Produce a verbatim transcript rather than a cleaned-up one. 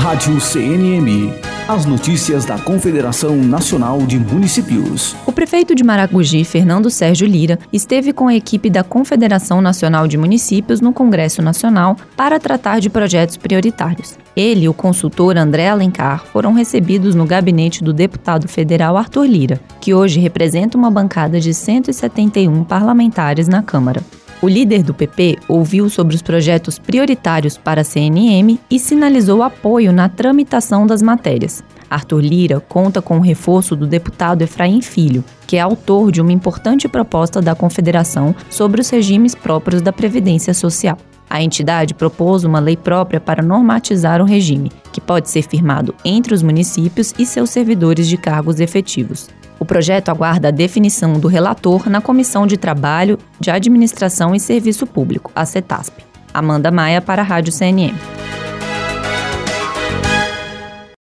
Rádio C N M. As notícias da Confederação Nacional de Municípios. O prefeito de Maragogi, Fernando Sérgio Lira, esteve com a equipe da Confederação Nacional de Municípios no Congresso Nacional para tratar de projetos prioritários. Ele e o consultor André Alencar foram recebidos no gabinete do deputado federal Arthur Lira, que hoje representa uma bancada de cento e setenta e um parlamentares na Câmara. O líder do P P ouviu sobre os projetos prioritários para a C N M e sinalizou apoio na tramitação das matérias. Arthur Lira conta com o reforço do deputado Efraim Filho, que é autor de uma importante proposta da Confederação sobre os regimes próprios da Previdência Social. A entidade propôs uma lei própria para normatizar o regime, que pode ser firmado entre os municípios e seus servidores de cargos efetivos. O projeto aguarda a definição do relator na Comissão de Trabalho, de Administração e Serviço Público, a CETASP. Amanda Maia para a Rádio C N M.